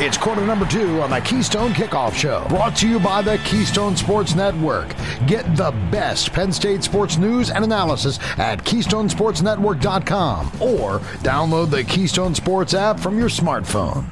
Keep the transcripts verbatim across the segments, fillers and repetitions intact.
It's quarter number two on the Keystone Kickoff Show, brought to you by the Keystone Sports Network. Get the best Penn State sports news and analysis at keystone sports network dot com or download the Keystone Sports app from your smartphone.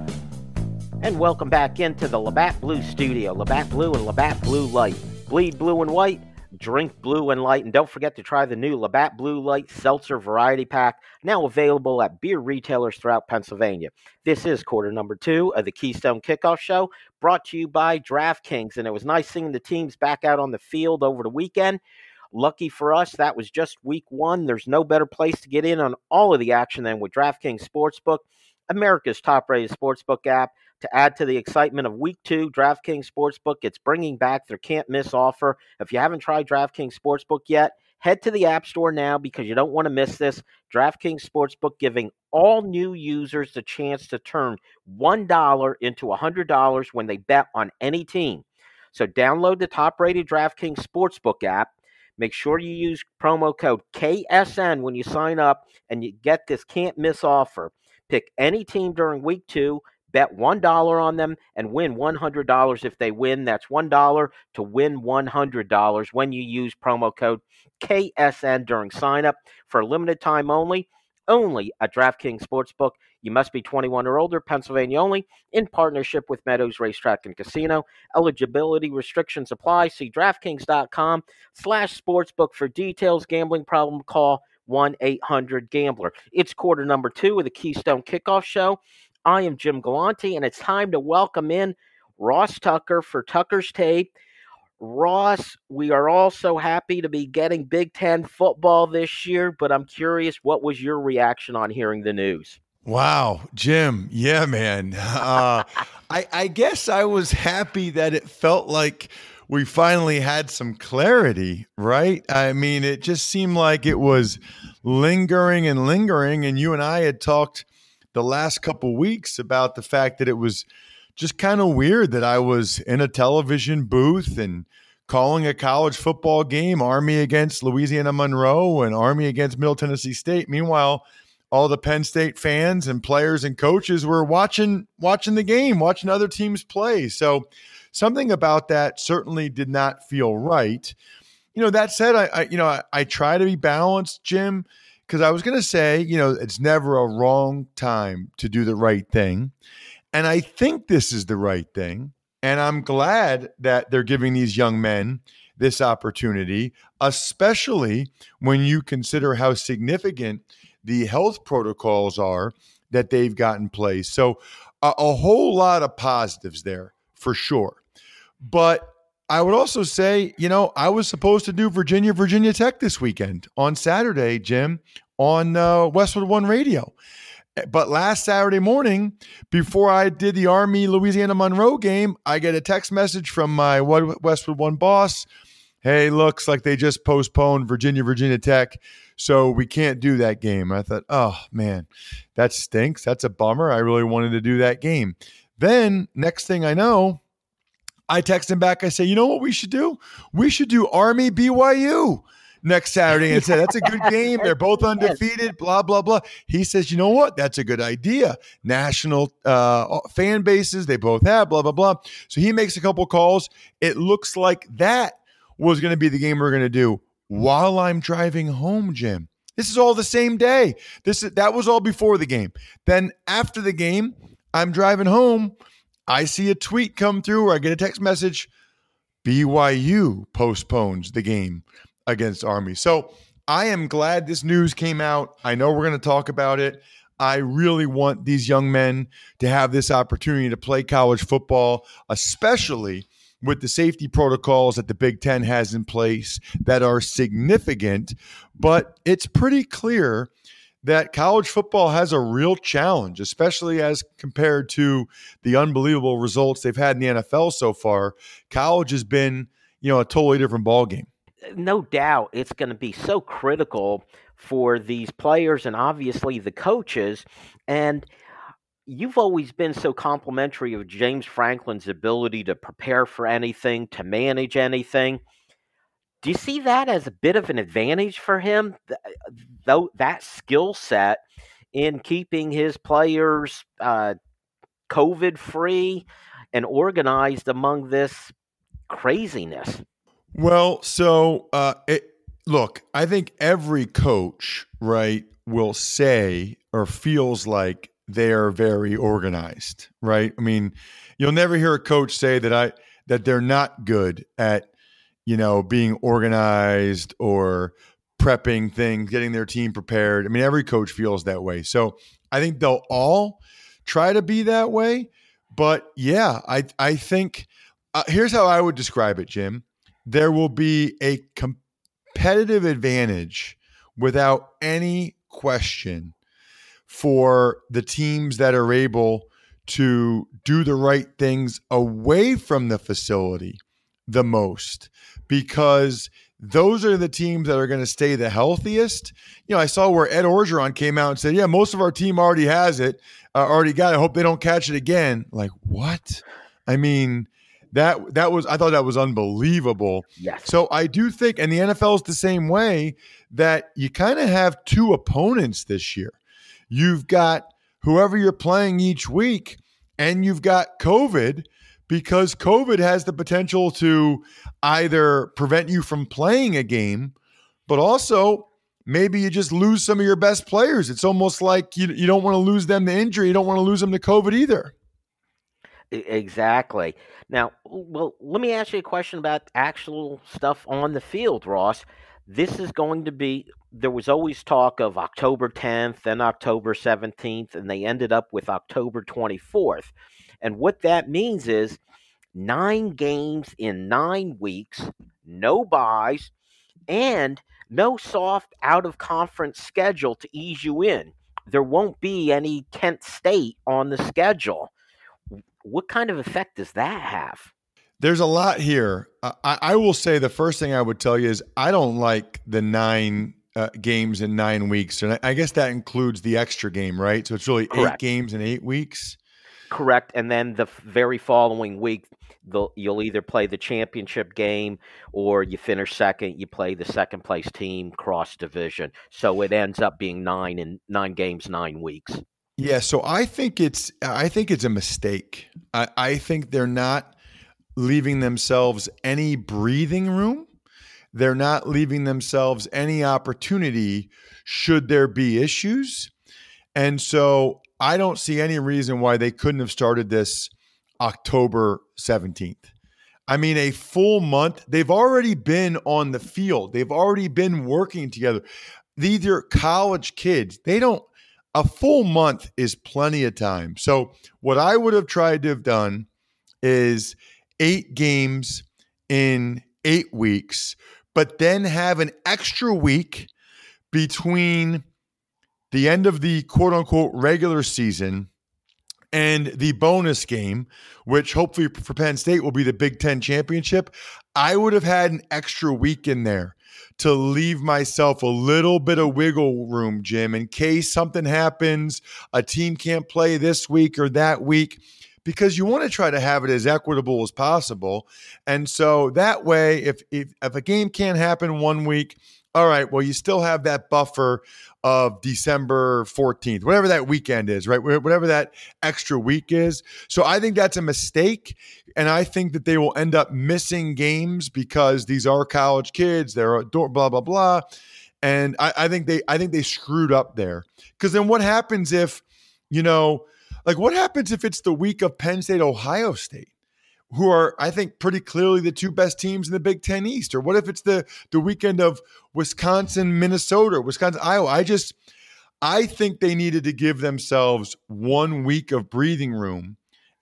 And welcome back into the Labatt Blue Studio. Labatt Blue and Labatt Blue Light. Bleed blue and white, drink blue and light. And don't forget to try the new Labatt Blue Light Seltzer Variety Pack, now available at beer retailers throughout Pennsylvania. This is quarter number two of the Keystone Kickoff Show, brought to you by DraftKings. And it was nice seeing the teams back out on the field over the weekend. Lucky for us, that was just week one. There's no better place to get in on all of the action than with DraftKings Sportsbook, America's top-rated sportsbook app. To add to the excitement of week two, DraftKings Sportsbook, it's bringing back their can't-miss offer. If you haven't tried DraftKings Sportsbook yet, head to the App Store now because you don't want to miss this. DraftKings Sportsbook giving all new users the chance to turn one dollar into one hundred dollars when they bet on any team. So download the top-rated DraftKings Sportsbook app. Make sure you use promo code K S N when you sign up, and you get this can't-miss offer. Pick any team during week two, bet one dollar on them, and win one hundred dollars if they win. That's one dollar to win one hundred dollars when you use promo code K S N during sign-up for a limited time only, only at DraftKings Sportsbook. You must be twenty-one or older, Pennsylvania only, in partnership with Meadows Racetrack and Casino. Eligibility restrictions apply. See DraftKings.com slash sportsbook for details. Gambling problem, call one eight hundred gambler. It's quarter number two of the Keystone Kickoff Show. I am Jim Galante, and it's time to welcome in Ross Tucker for Tucker's Tape. Ross, we are all so happy to be getting Big Ten football this year, but I'm curious, what was your reaction on hearing the news? Wow, Jim. Yeah, man. Uh, I, I guess I was happy that it felt like we finally had some clarity, right? I mean, it just seemed like it was lingering and lingering, and you and I had talked the last couple weeks about the fact that it was just kind of weird that I was in a television booth and calling a college football game, Army against Louisiana Monroe and Army against Middle Tennessee State. Meanwhile, all the Penn State fans and players and coaches were watching watching the game, watching other teams play. So something about that certainly did not feel right. You know, that said, I, I you know, I, I try to be balanced, Jim, because I was going to say, you know, it's never a wrong time to do the right thing. And I think this is the right thing. And I'm glad that they're giving these young men this opportunity, especially when you consider how significant the health protocols are that they've got in place. So a, a whole lot of positives there for sure. But I would also say, you know, I was supposed to do Virginia, Virginia Tech this weekend on Saturday, Jim, on uh, Westwood One Radio. But last Saturday morning, before I did the Army Louisiana Monroe game, I get a text message from my Westwood One boss. Hey, looks like they just postponed Virginia, Virginia Tech, so we can't do that game. I thought, oh, man, that stinks. That's a bummer. I really wanted to do that game. Then next thing I know, I text him back. I say, you know what we should do? We should do Army B Y U next Saturday and say, that's a good game. They're both undefeated, blah, blah, blah. He says, you know what? That's a good idea. National uh, fan bases, they both have, blah, blah, blah. So he makes a couple calls. It looks like that was going to be the game we're going to do while I'm driving home, Jim. This is all the same day. This is, that was all before the game. Then after the game, I'm driving home. I see a tweet come through or I get a text message. B Y U postpones the game against Army. So I am glad this news came out. I know we're going to talk about it. I really want these young men to have this opportunity to play college football, especially with the safety protocols that the Big Ten has in place that are significant. But it's pretty clear that college football has a real challenge, especially as compared to the unbelievable results they've had in the N F L so far. College has been, you know, a totally different ballgame. No doubt it's going to be so critical for these players and obviously the coaches. And you've always been so complimentary of James Franklin's ability to prepare for anything, to manage anything. Do you see that as a bit of an advantage for him, though that skill set in keeping his players uh, COVID-free and organized among this craziness? Well, so uh, it, look, I think every coach, right, will say or feels like they're very organized, right? I mean, you'll never hear a coach say that I that they're not good at, you know, being organized or prepping things, getting their team prepared. I mean, every coach feels that way. So I think they'll all try to be that way. But yeah, I I think uh, here's how I would describe it, Jim. There will be a competitive advantage without any question for the teams that are able to do the right things away from the facility the most, because those are the teams that are going to stay the healthiest. You know, I saw where Ed Orgeron came out and said, yeah, most of our team already has it, uh, already got it. I hope they don't catch it again. Like, what? I mean, that that was, I thought that was unbelievable. Yes. So I do think, and the N F L is the same way, that you kind of have two opponents this year. You've got whoever you're playing each week, and you've got COVID, because COVID has the potential to either prevent you from playing a game, but also maybe you just lose some of your best players. It's almost like you, you don't want to lose them to injury. You don't want to lose them to COVID either. Exactly. Now, well, let me ask you a question about actual stuff on the field, Ross. This is going to be, there was always talk of October tenth and October seventeenth, and they ended up with October twenty-fourth. And what that means is nine games in nine weeks, no buys, and no soft out-of-conference schedule to ease you in. There won't be any Kent State on the schedule. What kind of effect does that have? There's a lot here. I, I will say the first thing I would tell you is I don't like the nine uh, games in nine weeks. And I, I guess that includes the extra game, right? So it's really Correct. eight games in eight weeks. Correct. And then the very following week, you'll either play the championship game or you finish second, you play the second place team cross division. So it ends up being nine in nine games, nine weeks. Yeah. So I think it's, I think it's a mistake. I, I think they're not leaving themselves any breathing room. They're not leaving themselves any opportunity should there be issues. And so I don't see any reason why they couldn't have started this October seventeenth. I mean, a full month. They've already been on the field. They've already been working together. These are college kids. They don't, a full month is plenty of time. So what I would have tried to have done is eight games in eight weeks, but then have an extra week between the end of the quote unquote regular season and the bonus game, which hopefully for Penn State will be the Big Ten championship. I would have had an extra week in there to leave myself a little bit of wiggle room, Jim, in case something happens, a team can't play this week or that week, because you want to try to have it as equitable as possible. And so that way, if if, if a game can't happen one week, all right, well, you still have that buffer of December fourteenth, whatever that weekend is, right? Whatever that extra week is. So I think that's a mistake. And I think that they will end up missing games because these are college kids. They're blah, blah, blah. And I, I think they I think they screwed up there. Because then what happens if, you know, like what happens if it's the week of Penn State, Ohio State, who are, I think, pretty clearly the two best teams in the Big Ten East? Or what if it's the the weekend of Wisconsin, Minnesota, Wisconsin, Iowa? I just, I think they needed to give themselves one week of breathing room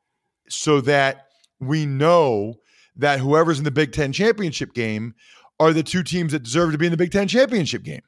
so that we know that whoever's in the Big Ten championship game are the two teams that deserve to be in the Big Ten championship game.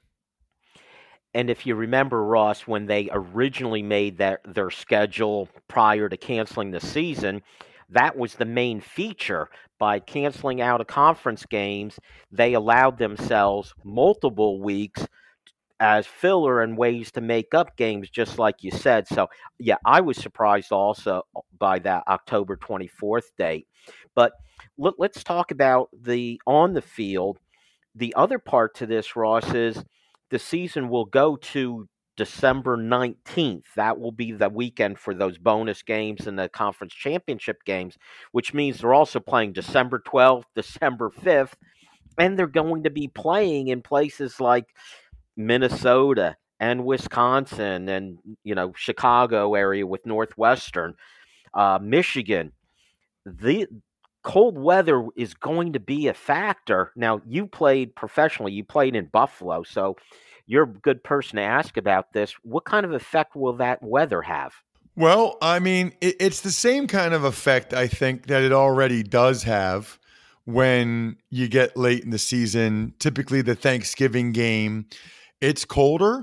And if you remember, Ross, when they originally made that their schedule prior to canceling the season, that was the main feature. By canceling out of conference games, they allowed themselves multiple weeks as filler and ways to make up games, just like you said. So, yeah, I was surprised also by that October twenty-fourth date. But let, let's talk about the on the field. The other part to this, Ross, is the season will go to December nineteenth. That will be the weekend for those bonus games and the conference championship games, which means they're also playing December twelfth, December fifth, and they're going to be playing in places like Minnesota and Wisconsin and, you know, Chicago area with Northwestern, uh, Michigan. The cold weather is going to be a factor. Now, you played professionally. You played in Buffalo, so you're a good person to ask about this. What kind of effect will that weather have? Well, I mean, it, it's the same kind of effect, I think, that it already does have when you get late in the season, typically the Thanksgiving game. It's colder.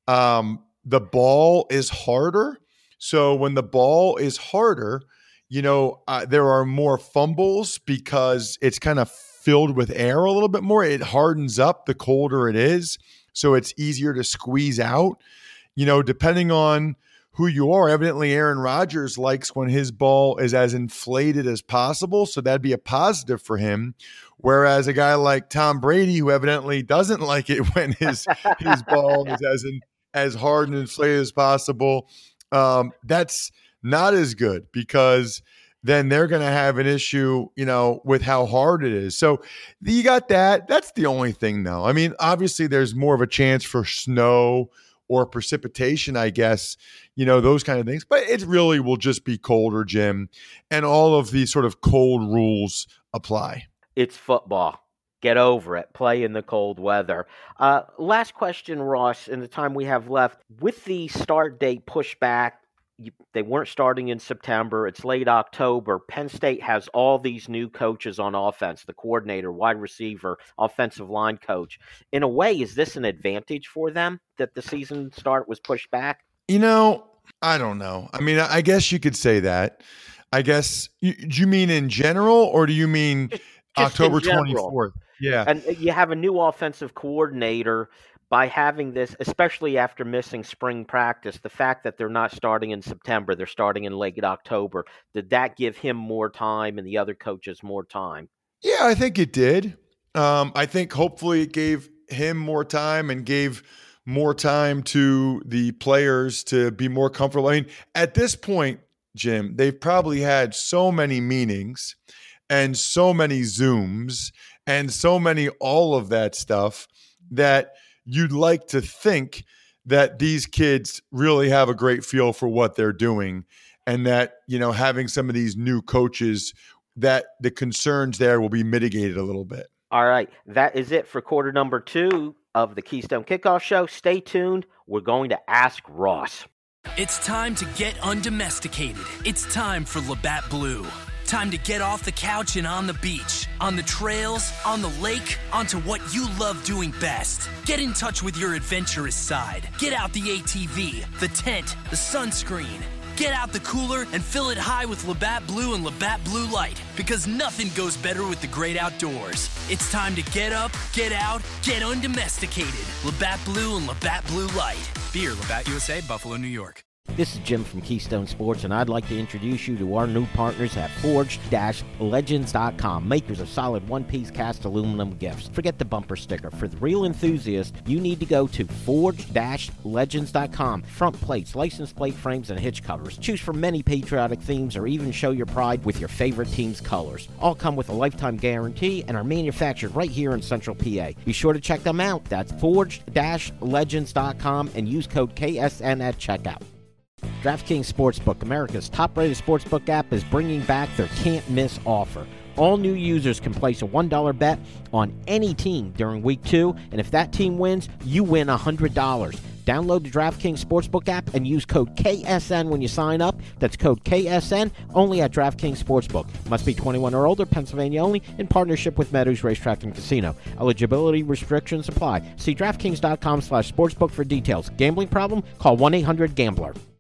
Um, the ball is harder. So when the ball is harder, you know, uh, there are more fumbles because it's kind of filled with air a little bit more. It hardens up the colder it is. So it's easier to squeeze out, you know, depending on who you are. Evidently, Aaron Rodgers likes when his ball is as inflated as possible. So that'd be a positive for him. Whereas a guy like Tom Brady, who evidently doesn't like it when his his ball is as in, as hard and inflated as possible, um, that's not as good because then they're going to have an issue, you know, with how hard it is. So you got that. That's the only thing, though. I mean, obviously, there's more of a chance for snow or precipitation, I guess, you know, those kind of things. But it really will just be colder, Jim, and all of these sort of cold rules apply. It's football. Get over it. Play in the cold weather. Uh, last question, Ross, in the time we have left. With the start date pushed back, you, they weren't starting in September. It's late October. Penn State has all these new coaches on offense, the coordinator, wide receiver, offensive line coach. In a way, is this an advantage for them that the season start was pushed back? You know, I don't know. I mean, I guess you could say that. I guess, you, do you mean in general or do you mean just, just October twenty-fourth? Yeah. And you have a new offensive coordinator. By having this, especially after missing spring practice, the fact that they're not starting in September, they're starting in late October, did that give him more time and the other coaches more time? Yeah, I think it did. Um, I think hopefully it gave him more time and gave more time to the players to be more comfortable. I mean, at this point, Jim, they've probably had so many meetings and so many Zooms and so many all of that stuff that you'd like to think that these kids really have a great feel for what they're doing and that, you know, having some of these new coaches, that the concerns there will be mitigated a little bit. All right. That is it for quarter number two of the Keystone Kickoff Show. Stay tuned. We're going to ask Ross. It's time to get undomesticated. It's time for Labatt Blue. Time to get off the couch and on the beach, on the trails, on the lake, onto what you love doing best. Get in touch with your adventurous side. Get out the A T V, the tent, the sunscreen. Get out the cooler and fill it high with Labatt Blue and Labatt Blue Light, because nothing goes better with the great outdoors. It's time to get up, get out, get undomesticated. Labatt Blue and Labatt Blue Light. Beer, Labatt U S A, Buffalo, New York. This is Jim from Keystone Sports, and I'd like to introduce you to our new partners at Forged Legends dot com, makers of solid one-piece cast aluminum gifts. Forget the bumper sticker. For the real enthusiast, you need to go to Forged Legends dot com. Front plates, license plate frames, and hitch covers. Choose from many patriotic themes or even show your pride with your favorite team's colors. All come with a lifetime guarantee and are manufactured right here in Central P A. Be sure to check them out. That's Forged Legends dot com and use code K S N at checkout. DraftKings Sportsbook, America's top-rated sportsbook app, is bringing back their can't-miss offer. All new users can place a one dollar bet on any team during Week two, and if that team wins, you win one hundred dollars. Download the DraftKings Sportsbook app and use code K S N when you sign up. That's code K S N, only at DraftKings Sportsbook. Must be twenty-one or older, Pennsylvania only, in partnership with Meadows Racetrack and Casino. Eligibility restrictions apply. See DraftKings dot com slash sportsbook for details. Gambling problem? Call one eight hundred gambler.